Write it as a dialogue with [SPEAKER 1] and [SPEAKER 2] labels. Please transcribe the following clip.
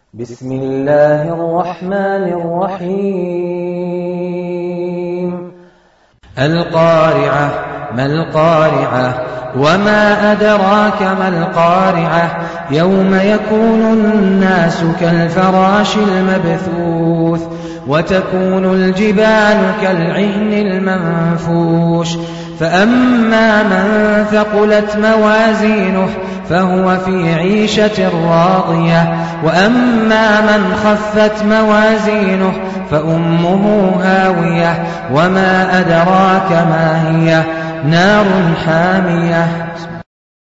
[SPEAKER 1] بسم الله الرحمن الرحيم القارعة ما القارعة وما أدراك ما القارعة يوم يكون الناس كالفراش المبثوث وتكون الجبال كالعهن المنفوش فأما من ثقلت موازينه فهو في عيشة راضية وأما من خفت موازينه فأمه هاوية وما أدراك ما هي نار حامية.